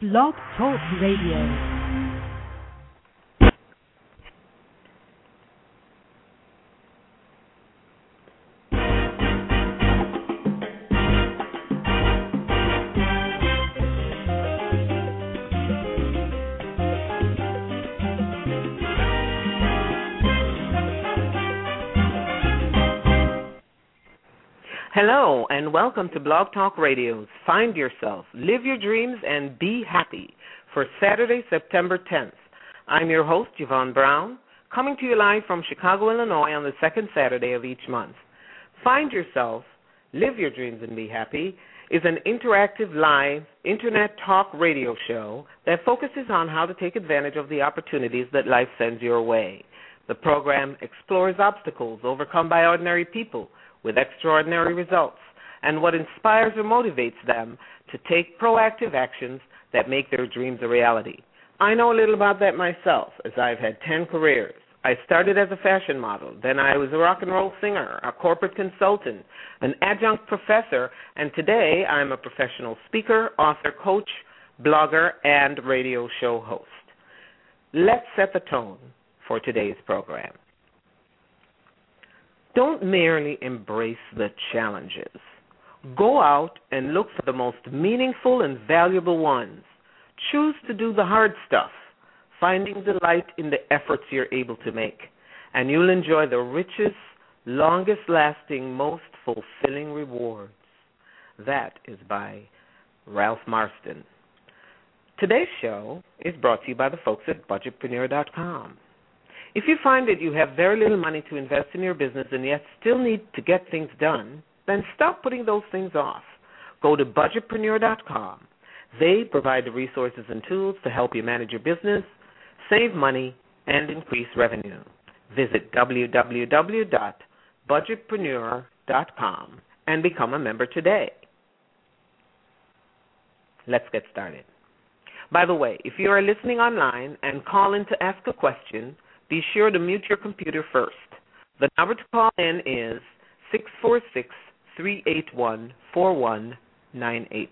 Blog Talk Radio. Hello, and welcome to Blog Talk Radio's Find Yourself, Live Your Dreams, and Be Happy for Saturday, September 10th. I'm your host, Yvonne Brown, coming to you live from Chicago, Illinois on the second Saturday of each month. Find Yourself, Live Your Dreams, and Be Happy is an interactive live internet talk radio show that focuses on how to take advantage of the opportunities that life sends your way. The program explores obstacles overcome by ordinary people with extraordinary results, and what inspires or motivates them to take proactive actions that make their dreams a reality. I know a little about that myself, as I've had 10 careers. I started as a fashion model, then I was a rock and roll singer, a corporate consultant, an adjunct professor, and today I'm a professional speaker, author, coach, blogger, and radio show host. Let's set the tone for today's program. Don't merely embrace the challenges. Go out and look for the most meaningful and valuable ones. Choose to do the hard stuff, finding delight in the efforts you're able to make, and you'll enjoy the richest, longest-lasting, most fulfilling rewards. That is by Ralph Marston. Today's show is brought to you by the folks at Budgetpreneur.com. If you find that you have very little money to invest in your business and yet still need to get things done, then stop putting those things off. Go to Budgetpreneur.com. They provide the resources and tools to help you manage your business, save money, and increase revenue. Visit www.budgetpreneur.com and become a member today. Let's get started. By the way, if you are listening online and call in to ask a question, be sure to mute your computer first. The number to call in is 646-381-4198.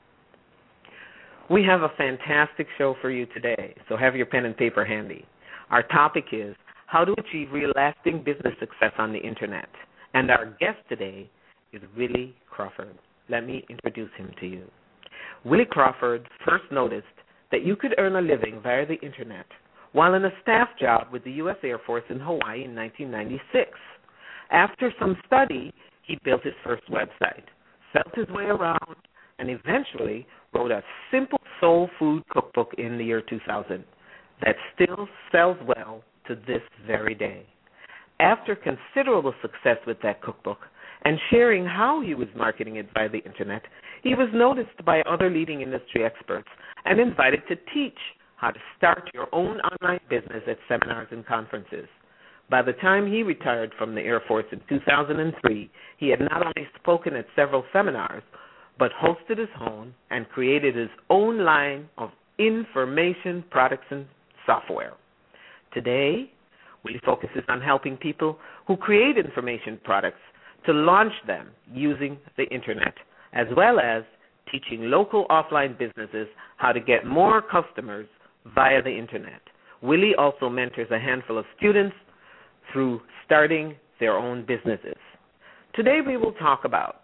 We have a fantastic show for you today, so have your pen and paper handy. Our topic is how to achieve real lasting business success on the Internet. And our guest today is Willie Crawford. Let me introduce him to you. Willie Crawford first noticed that you could earn a living via the Internet while in a staff job with the U.S. Air Force in Hawaii in 1996. After some study, he built his first website, felt his way around, and eventually wrote a simple soul food cookbook in the year 2000 that still sells well to this very day. After considerable success with that cookbook and sharing how he was marketing it via the Internet, he was noticed by other leading industry experts and invited to teach how to start your own online business at seminars and conferences. By the time he retired from the Air Force in 2003, he had not only spoken at several seminars, but hosted his own and created his own line of information products and software. Today, Willie focuses on helping people who create information products to launch them using the Internet, as well as teaching local offline businesses how to get more customers via the Internet. Willie also mentors a handful of students through starting their own businesses. Today we will talk about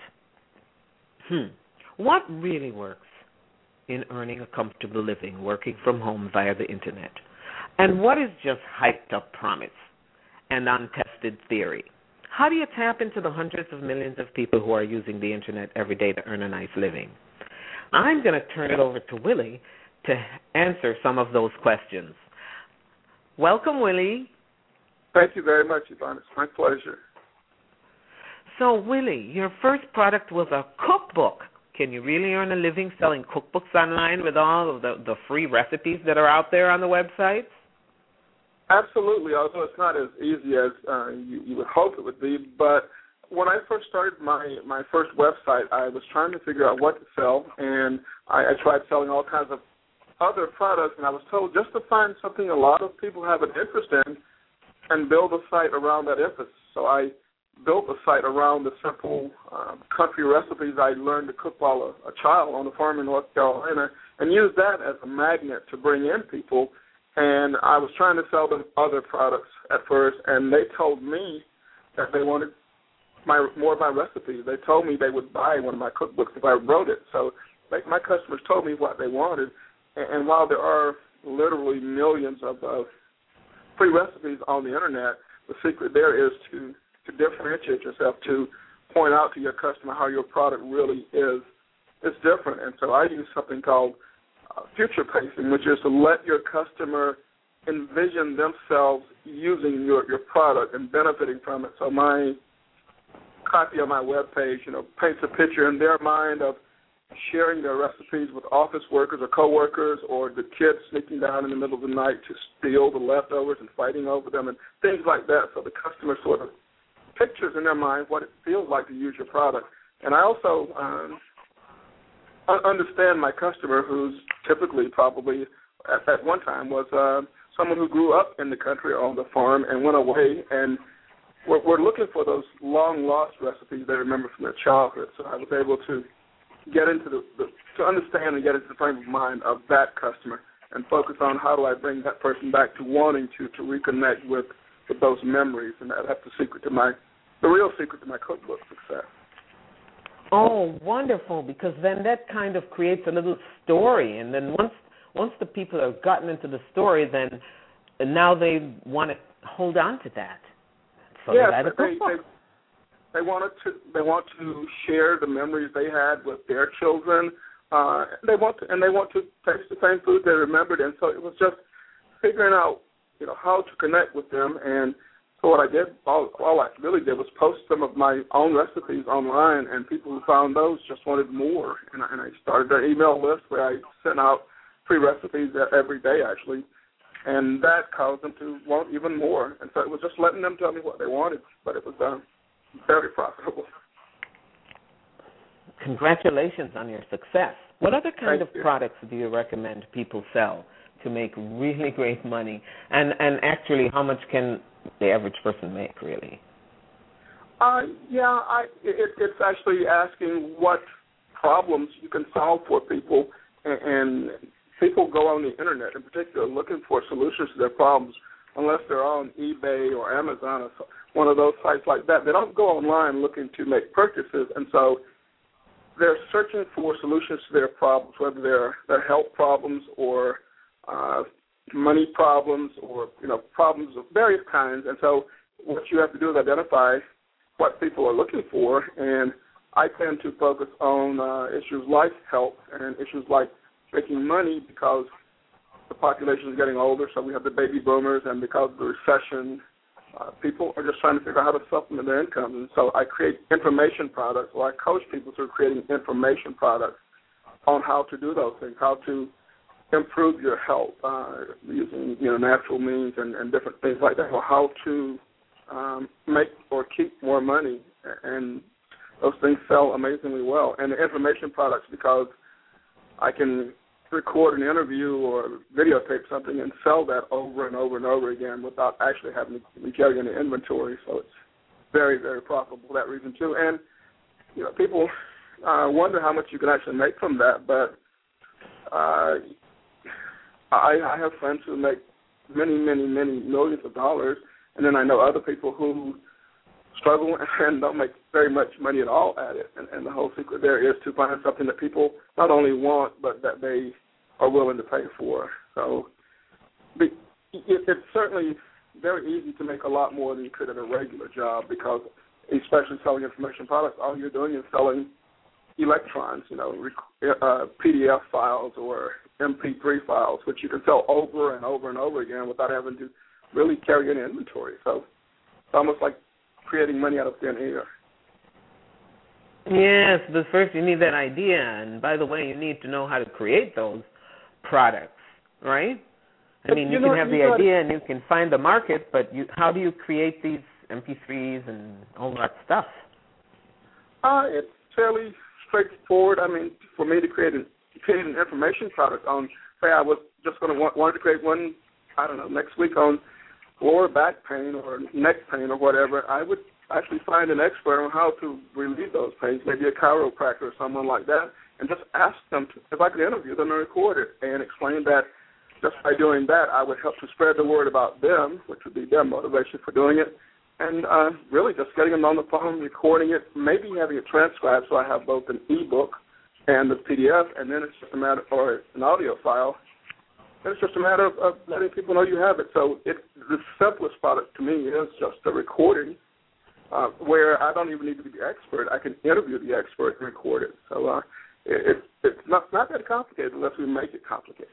what really works in earning a comfortable living working from home via the Internet, and what is just hyped up promise and untested theory. How do you tap into the hundreds of millions of people who are using the Internet every day to earn a nice living? I'm going to turn it over to Willie to answer some of those questions. Welcome, Willie. Thank you very much, Yvonne. It's my pleasure. So, Willie, your first product was a cookbook. Can you really earn a living selling cookbooks online with all of the free recipes that are out there on the websites? Absolutely, although it's not as easy as you would hope it would be. But when I first started my first website, I was trying to figure out what to sell, and I tried selling all kinds of other products, and I was told just to find something a lot of people have an interest in and build a site around that interest. So I built a site around the simple country recipes I learned to cook while a child on a farm in North Carolina, and used that as a magnet to bring in people. And I was trying to sell them other products at first, and they told me that they wanted more of my recipes. They told me they would buy one of my cookbooks if I wrote it. So my customers told me what they wanted, and while there are literally millions of free recipes on the Internet, the secret there is to differentiate yourself, to point out to your customer how your product really is. It's different. And so I use something called future pacing, which is to let your customer envision themselves using your product and benefiting from it. So my copy of my webpage, paints a picture in their mind of sharing their recipes with office workers or coworkers, or the kids sneaking down in the middle of the night to steal the leftovers and fighting over them and things like that. So the customer sort of pictures in their mind what it feels like to use your product. And I also understand my customer, who's typically probably at one time was someone who grew up in the country on the farm and went away, and we're looking for those long-lost recipes they remember from their childhood. So I was able to get into to understand and get into the frame of mind of that customer and focus on how do I bring that person back to wanting to reconnect with those memories. And that's the real secret to my cookbook success. Oh, wonderful, because then that kind of creates a little story, and then once the people have gotten into the story, then now they want to hold on to that. So yes, they want to share the memories they had with their children. They want to taste the same food they remembered, and so it was just figuring out how to connect with them. And so what I did, all I really did was post some of my own recipes online, and people who found those just wanted more. And I started an email list where I sent out free recipes every day, actually, and that caused them to want even more. And so it was just letting them tell me what they wanted, but it was very profitable. Congratulations on your success. What other kind of products do you recommend people sell to make really great money? And actually, how much can the average person make, really? It's actually asking what problems you can solve for people, and people go on the Internet in particular looking for solutions to their problems. Unless they're on eBay or Amazon or one of those sites like that, they don't go online looking to make purchases, and so they're searching for solutions to their problems, whether they're health problems or money problems or problems of various kinds. And so what you have to do is identify what people are looking for, and I tend to focus on issues like health and issues like making money, because the population is getting older, so we have the baby boomers, and because of the recession, people are just trying to figure out how to supplement their income. And so I create information products, or I coach people through creating information products on how to do those things, how to improve your health using natural means and different things like that, or how to make or keep more money. And those things sell amazingly well. And the information products, because I can record an interview or videotape something and sell that over and over and over again without actually having to be carrying the inventory. So it's very, very profitable for that reason too. And people wonder how much you can actually make from that, but I have friends who make many, many, many millions of dollars, and then I know other people who struggle and don't make very much money at all at it. And the whole secret there is to find something that people not only want, but that they are willing to pay for. So it's certainly very easy to make a lot more than you could at a regular job, because especially selling information products, all you're doing is selling electrons, PDF files or MP3 files, which you can sell over and over and over again without having to really carry any inventory. So it's almost like creating money out of thin air. Yes, but first you need that idea, and by the way, you need to know how to create those products, right? I mean, you can have the idea and you can find the market, but how do you create these MP3s and all that stuff? It's fairly straightforward. I mean, for me to create an information product on, say I was just going to want to create one, I don't know, next week on lower back pain or neck pain or whatever, I would actually find an expert on how to relieve those pains, maybe a chiropractor or someone like that, and just ask them if I could interview them and record it and explain that just by doing that I would help to spread the word about them, which would be their motivation for doing it, and really just getting them on the phone, recording it, maybe having it transcribed so I have both an e-book and the PDF, and then it's just a matter, or an audio file. And it's just a matter of letting people know you have it. So the simplest product to me is just a recording where I don't even need to be the expert. I can interview the expert and record it. So it's not that complicated unless we make it complicated.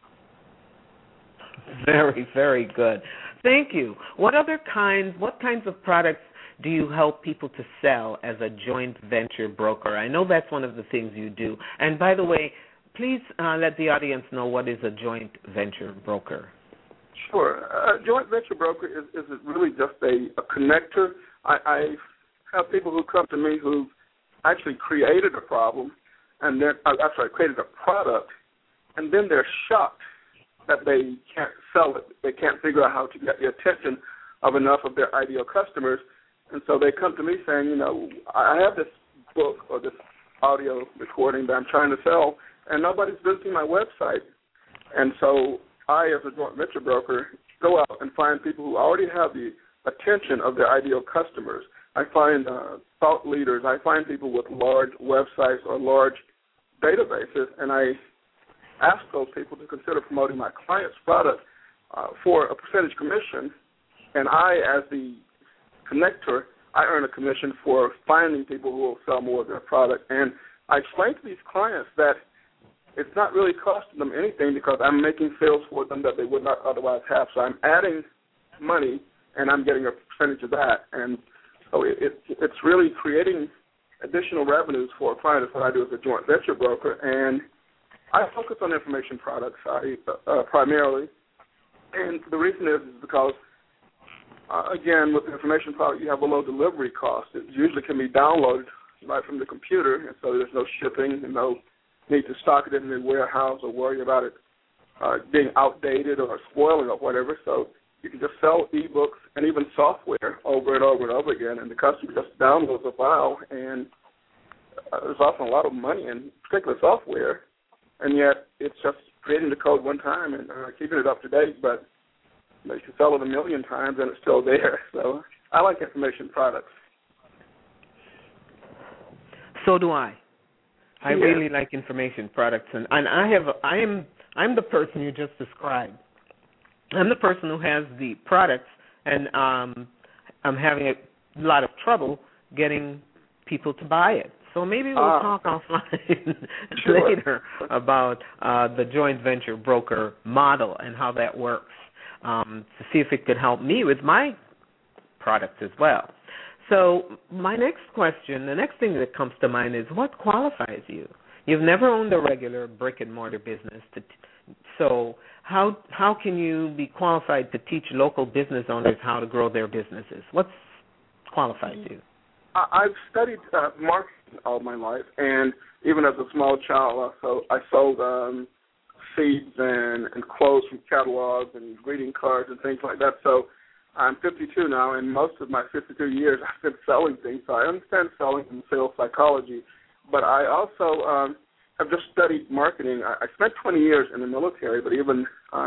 Very, very good. Thank you. What kinds of products do you help people to sell as a joint venture broker? I know that's one of the things you do. And by the way, please let the audience know what is a joint venture broker. Sure. A joint venture broker is really just a connector. I have people who come to me who've actually created a problem, and then created a product, and then they're shocked that they can't sell it. They can't figure out how to get the attention of enough of their ideal customers, and so they come to me saying, I have this book or this audio recording that I'm trying to sell, and nobody's visiting my website. And so I, as a joint venture broker, go out and find people who already have the attention of their ideal customers. I find thought leaders. I find people with large websites or large databases, and I ask those people to consider promoting my client's product for a percentage commission. And I, as the connector, I earn a commission for finding people who will sell more of their product. And I explain to these clients that it's not really costing them anything because I'm making sales for them that they would not otherwise have. So I'm adding money, and I'm getting a percentage of that. And so it's really creating additional revenues for a client. That's what I do as a joint venture broker. And I focus on information products primarily. And the reason is because, again, with the information product, you have a low delivery cost. It usually can be downloaded right from the computer, and so there's no shipping and no need to stock it in the warehouse or worry about it being outdated or spoiling or whatever. So you can just sell e-books and even software over and over and over again, and the customer just downloads a file, and there's often a lot of money in particular software, and yet it's just creating the code one time and keeping it up to date, but you can sell it 1,000,000 times and it's still there. So I like information products. So do I. I really like information products, and I'm the person you just described. I'm the person who has the products, and I'm having a lot of trouble getting people to buy it. So maybe we'll talk offline later about the joint venture broker model and how that works to see if it could help me with my product as well. So my next question, the next thing that comes to mind is what qualifies you? You've never owned a regular brick-and-mortar business. So how can you be qualified to teach local business owners how to grow their businesses? What qualifies you? I've studied marketing all my life, and even as a small child, I sold seeds and quotes from catalogs and greeting cards and things like that. So I'm 52 now, and most of my 52 years I've been selling things. So I understand selling and sales psychology, but I also have just studied marketing. I spent 20 years in the military, but even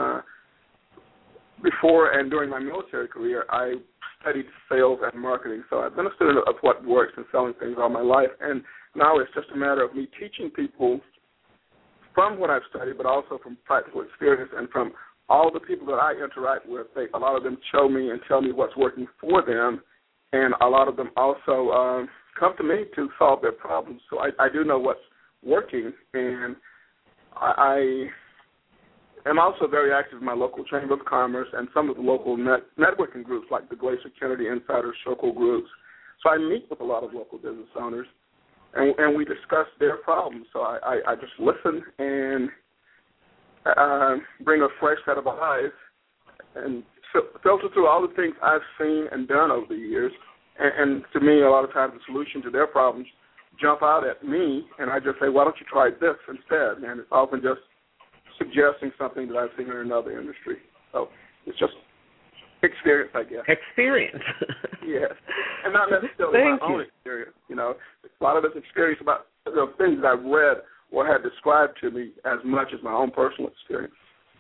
before and during my military career, I studied sales and marketing. So I've been a student of what works in selling things all my life, and now it's just a matter of me teaching people from what I've studied, but also from practical experience and from all the people that I interact with. A lot of them show me and tell me what's working for them, and a lot of them also come to me to solve their problems. So I do know what's working, and I am also very active in my local Chamber of Commerce and some of the local networking groups like the Glacier Kennedy Insider Circle groups. So I meet with a lot of local business owners, and we discuss their problems. So I just listen and bring a fresh set of eyes and filter through all the things I've seen and done over the years. And to me, a lot of times the solution to their problems jump out at me, and I just say, why don't you try this instead? And it's often just suggesting something that I've seen in another industry. So it's just experience, I guess. Experience. Yes, and not necessarily my own experience. You know, a lot of it's experience about the things that I've read or had described to me as much as my own personal experience.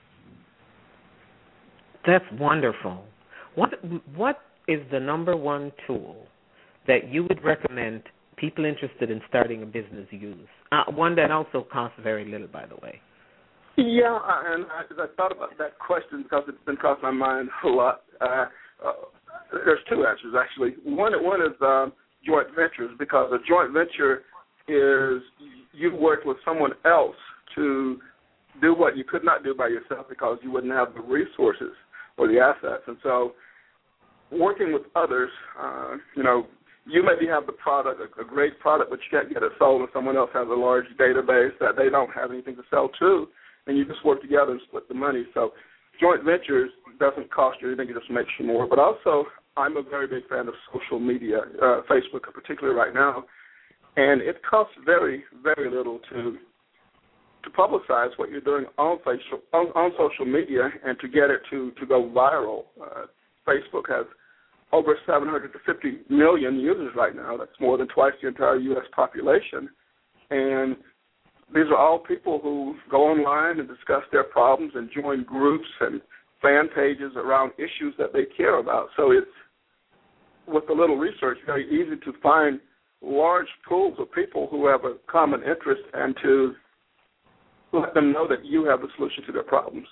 That's wonderful. What is the number one tool that you would recommend people interested in starting a business use? One that also costs very little, by the way. Yeah, and as I thought about that question, because it's been crossing my mind a lot, there's two answers, actually. One is joint ventures, because a joint venture is you work with someone else to do what you could not do by yourself because you wouldn't have the resources or the assets. And so working with others, you maybe have the product, a great product, but you can't get it sold, and someone else has a large database that they don't have anything to sell to, and you just work together and split the money. So joint ventures doesn't cost you anything, it just makes you more. But also, I'm a very big fan of social media, Facebook particularly right now, and it costs very, very little to publicize what you're doing on social media and to get it to go viral. Facebook has over 750 million users right now. That's more than twice the entire U.S. population. And these are all people who go online and discuss their problems and join groups and fan pages around issues that they care about. So it's, with a little research, very easy to find large pools of people who have a common interest and to let them know that you have the solution to their problems.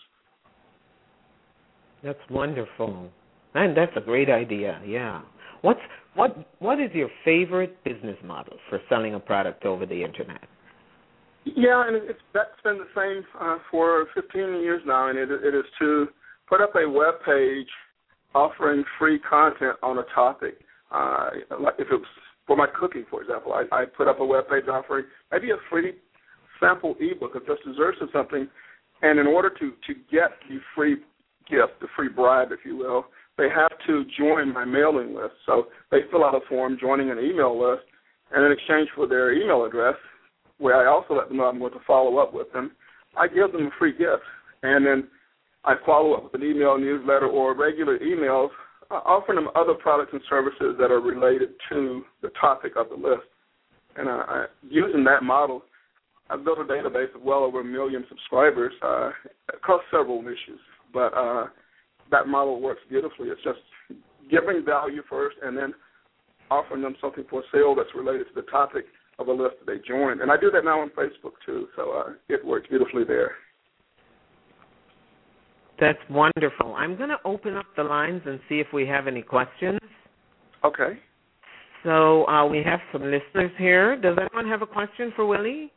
That's wonderful. And that's a great idea, yeah. What is your favorite business model for selling a product over the Internet? Yeah, and that's been the same for 15 years now, and it is to put up a web page offering free content on a topic. Like if it was for my cooking, for example, I put up a web page offering maybe a free sample ebook of just desserts or something, and in order to get the free gift, the free bribe, if you will, they have to join my mailing list. So they fill out a form joining an email list, and in exchange for their email address, where I also let them know I'm going to follow up with them, I give them a free gift. And then I follow up with an email newsletter or regular emails offering them other products and services that are related to the topic of the list. And using that model, I've built a database of well over 1 million subscribers across several issues. But that model works beautifully. It's just giving value first and then offering them something for sale that's related to the topic of a list that they joined. And I do that now on Facebook, too, so it works beautifully there. That's wonderful. I'm going to open up the lines and see if we have any questions. Okay. So we have some listeners here. Does anyone have a question for Willie?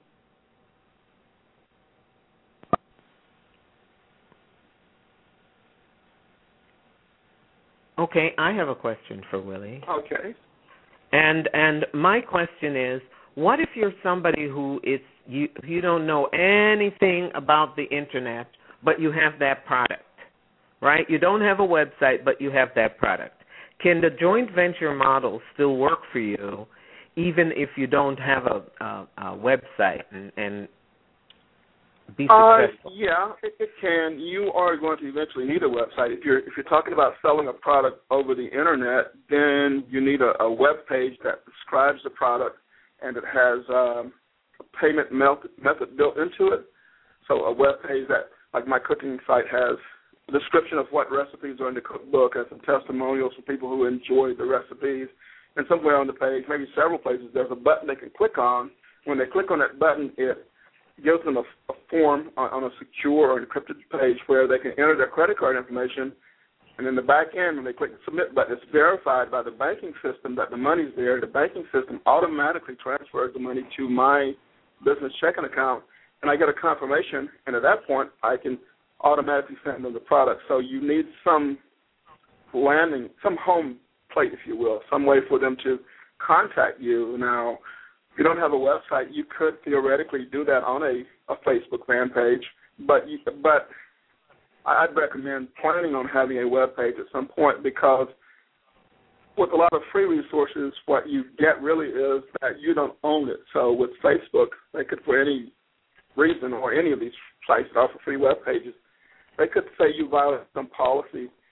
Okay, I have a question for Willie. Okay. And my question is, what if you're somebody who is you don't know anything about the Internet, but you have that product, right? You don't have a website, but you have that product. Can the joint venture model still work for you, even if you don't have a website and be successful? Yeah, it can. You are going to eventually need a website. If you're talking about selling a product over the Internet, then you need a web page that describes the product and it has a payment method built into it. So a web page that, like my cooking site, has a description of what recipes are in the cookbook and some testimonials from people who enjoyed the recipes. And somewhere on the page, maybe several places, there's a button they can click on. When they click on that button, it gives them a form on a secure or encrypted page where they can enter their credit card information. And in the back end, when they click the submit button, it's verified by the banking system that the money's there. The banking system automatically transfers the money to my business checking account, and I get a confirmation. And at that point, I can automatically send them the product. So you need some landing, some home plate, if you will, some way for them to contact you. Now, if you don't have a website, you could theoretically do that on a Facebook fan page, but I'd recommend planning on having a web page at some point, because with a lot of free resources, what you get really is that you don't own it. So with Facebook, they could, for any reason, or any of these sites that offer free web pages, they could say you violate some policy,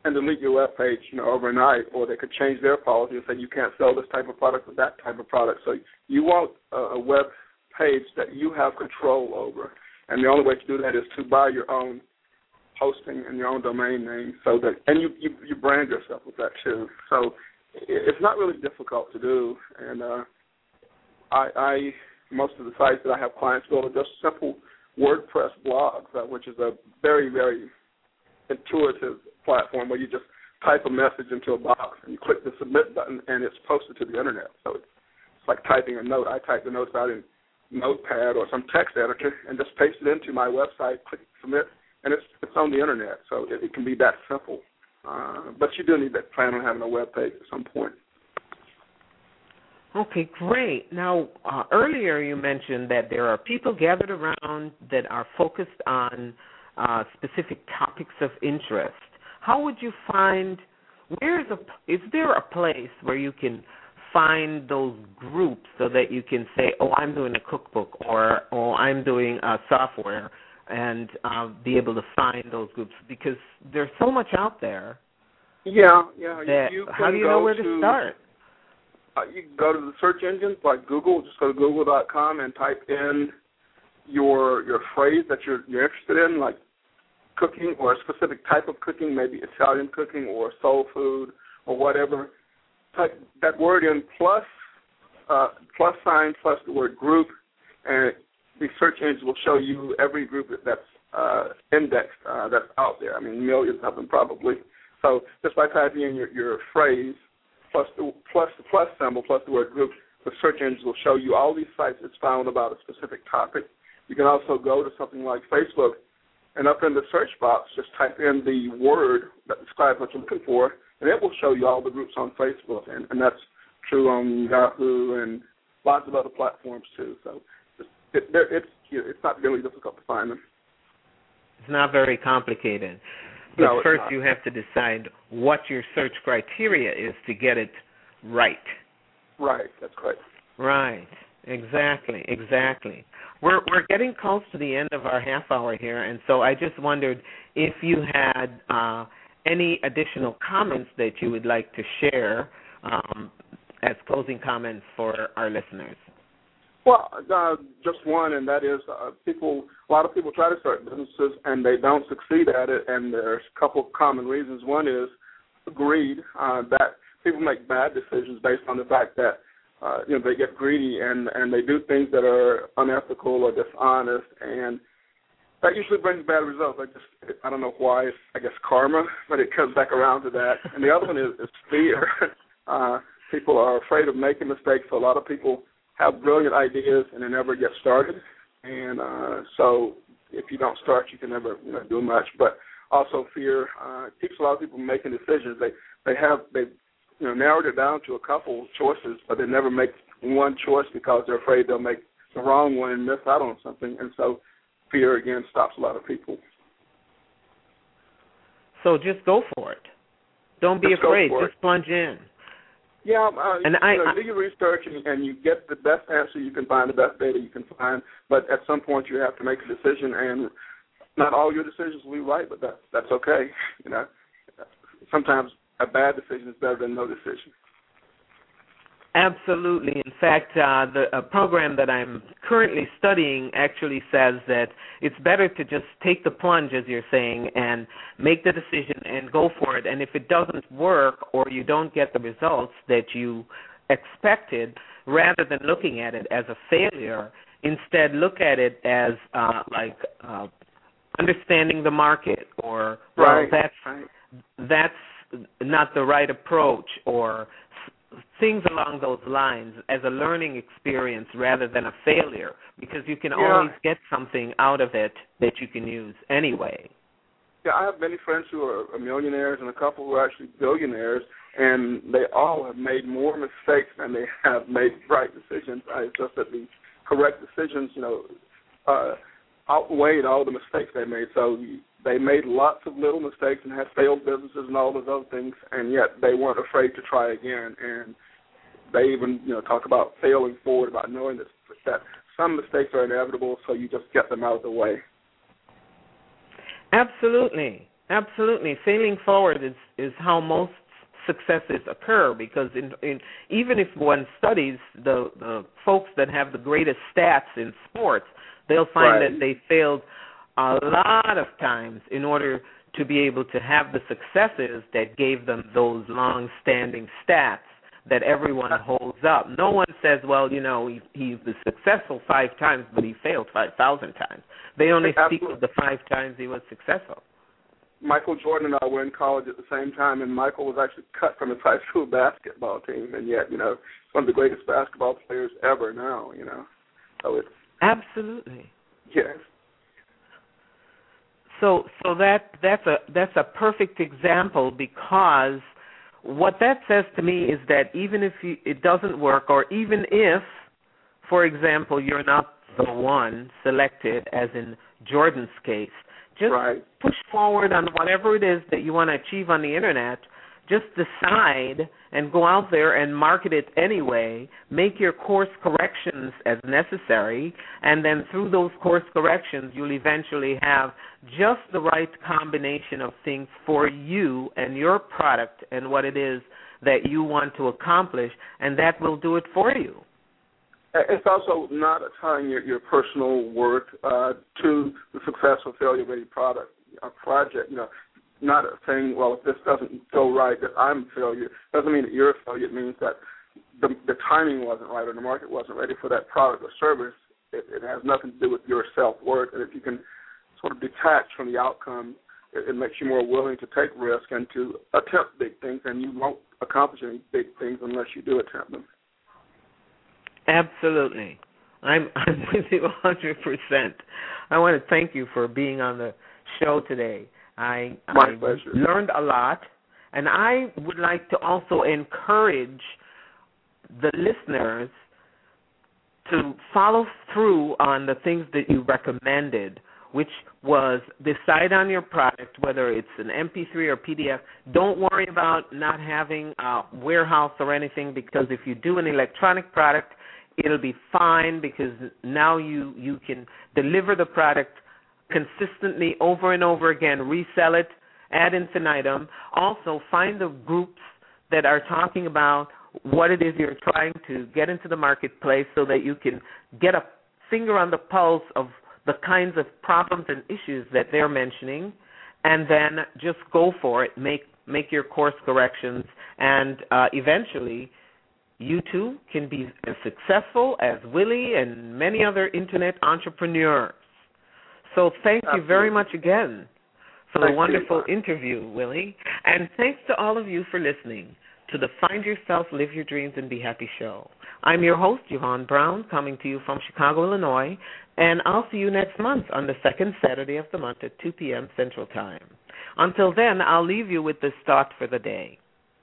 and delete your web page, overnight, or they could change their policy and say you can't sell this type of product or that type of product. So you want a web page that you have control over, and the only way to do that is to buy your own hosting and your own domain name, so that, and you brand yourself with that too. So it's not really difficult to do, and I most of the sites that I have clients build are just simple WordPress blogs, which is a very, very intuitive platform where you just type a message into a box and you click the submit button and it's posted to the internet. So it's like typing a note. I type the notes out in Notepad or some text editor and just paste it into my website, click submit, and it's on the internet. So it can be that simple. But you do need to plan on having a web page at some point. Okay, great. Now, earlier you mentioned that there are people gathered around that are focused on specific topics of interest. How would you find, is there a place where you can find those groups so that you can say, oh, I'm doing a cookbook, or oh, I'm doing software, and be able to find those groups? Because there's so much out there. Yeah. How do you know where to start? You can go to the search engines like Google. Just go to google.com and type in your phrase that you're interested in, like cooking or a specific type of cooking, maybe Italian cooking or soul food or whatever. Type that word in plus sign plus the word group, and the search engines will show you every group that's indexed that's out there. I mean, millions of them probably. So just by typing in your phrase plus the plus symbol plus the word group, the search engines will show you all these sites that's found about a specific topic. You can also go to something like Facebook, and up in the search box, just type in the word that describes what you're looking for, and it will show you all the groups on Facebook, and that's true on Yahoo and lots of other platforms too. So it's not really difficult to find them. It's not very complicated. But no, first you have to decide what your search criteria is to get it right. Right, that's correct. Right, exactly. We're getting close to the end of our half hour here, and so I just wondered if you had any additional comments that you would like to share as closing comments for our listeners. Well, just one, and that is a lot of people try to start businesses and they don't succeed at it, and there's a couple of common reasons. One is greed, that people make bad decisions based on the fact that they get greedy and they do things that are unethical or dishonest, and that usually brings bad results. I don't know why. It's, I guess, karma, but it comes back around to that. And the other one is fear. People are afraid of making mistakes, so a lot of people have brilliant ideas and they never get started. And so if you don't start, you can never do much. But also fear keeps a lot of people making decisions. They've narrowed it down to a couple choices, but they never make one choice because they're afraid they'll make the wrong one and miss out on something. And so fear, again, stops a lot of people. So just go for it. Don't be afraid. Just plunge in. Yeah, do your research and you get the best answer you can find, the best data you can find. But at some point you have to make a decision, and not all your decisions will be right, but that's okay. Sometimes a bad decision is better than no decision. Absolutely. In fact, the program that I'm currently studying actually says that it's better to just take the plunge, as you're saying, and make the decision and go for it. And if it doesn't work or you don't get the results that you expected, rather than looking at it as a failure, instead look at it as understanding the market, or that's not the right approach, or things along those lines, as a learning experience rather than a failure, because you can always get something out of it that you can use anyway. Yeah, I have many friends who are millionaires and a couple who are actually billionaires, and they all have made more mistakes than they have made right decisions. It's just that the correct decisions, outweighed all the mistakes they made. So they made lots of little mistakes and had failed businesses and all those other things, and yet they weren't afraid to try again. And they even, talk about failing forward, about knowing that some mistakes are inevitable, so you just get them out of the way. Absolutely. Failing forward is how most successes occur, because even if one studies the folks that have the greatest stats in sports, they'll find that they failed a lot of times in order to be able to have the successes that gave them those long-standing stats that everyone holds up. No one says, well, he was successful 5 times, but he failed 5,000 times. They only speak of the 5 times he was successful. Michael Jordan and I were in college at the same time, and Michael was actually cut from his high school basketball team, and yet, one of the greatest basketball players ever now, So it's absolutely. Yes. So that's a perfect example, because what that says to me is that even if it doesn't work, or even if, for example, you're not the one selected, as in Jordan's case, just push forward on whatever it is that you want to achieve on the Internet. Just decide and go out there and market it anyway. Make your course corrections as necessary, and then through those course corrections, you'll eventually have just the right combination of things for you and your product and what it is that you want to accomplish, and that will do it for you. It's also not tying your personal work to the success or failure-ready project. Not saying, well, if this doesn't go right, that I'm a failure. Doesn't mean that you're a failure. It means that the timing wasn't right, or the market wasn't ready for that product or service. It has nothing to do with your self-worth. And if you can sort of detach from the outcome, it makes you more willing to take risk and to attempt big things, and you won't accomplish any big things unless you do attempt them. Absolutely. I'm with you 100%. I want to thank you for being on the show today. I learned a lot, and I would like to also encourage the listeners to follow through on the things that you recommended, which was decide on your product, whether it's an MP3 or PDF. Don't worry about not having a warehouse or anything, because if you do an electronic product, it'll be fine, because now you can deliver the product consistently over and over again, resell it ad infinitum. Also, find the groups that are talking about what it is you're trying to get into the marketplace, so that you can get a finger on the pulse of the kinds of problems and issues that they're mentioning, and then just go for it, make your course corrections, and eventually you too can be as successful as Willie and many other Internet entrepreneurs. So thank you very much again for the wonderful interview, Willie. And thanks to all of you for listening to the Find Yourself, Live Your Dreams, and Be Happy show. I'm your host, Yvonne Brown, coming to you from Chicago, Illinois, and I'll see you next month on the second Saturday of the month at 2 p.m. Central Time. Until then, I'll leave you with this thought for the day.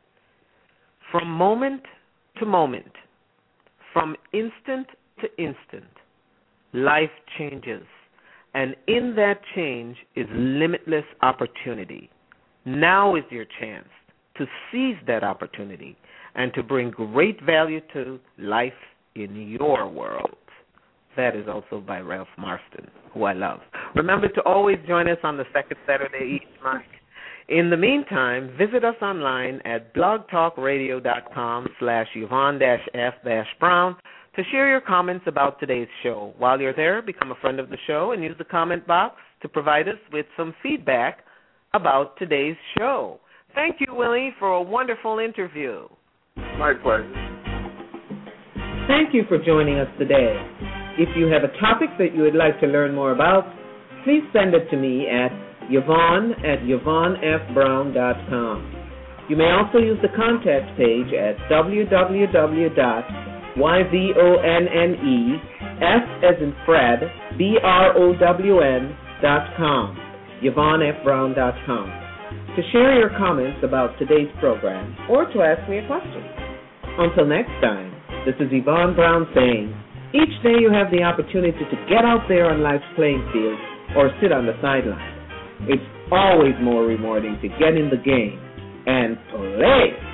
From moment to moment, from instant to instant, life changes. And in that change is limitless opportunity. Now is your chance to seize that opportunity and to bring great value to life in your world. That is also by Ralph Marston, who I love. Remember to always join us on the second Saturday each month. In the meantime, visit us online at blogtalkradio.com/Yvonne-F-Brown to share your comments about today's show. While you're there, become a friend of the show and use the comment box to provide us with some feedback about today's show. Thank you, Willie, for a wonderful interview. My pleasure. Thank you for joining us today. If you have a topic that you would like to learn more about, please send it to me at Yvonne@YvonneFBrown.com. You may also use the contact page at www.YvonneF as in Fred, BROWN.com, YvonneFBrown.com, to share your comments about today's program or to ask me a question. Until next time, this is Yvonne Brown saying, each day you have the opportunity to get out there on life's playing field or sit on the sideline. It's always more rewarding to get in the game and play.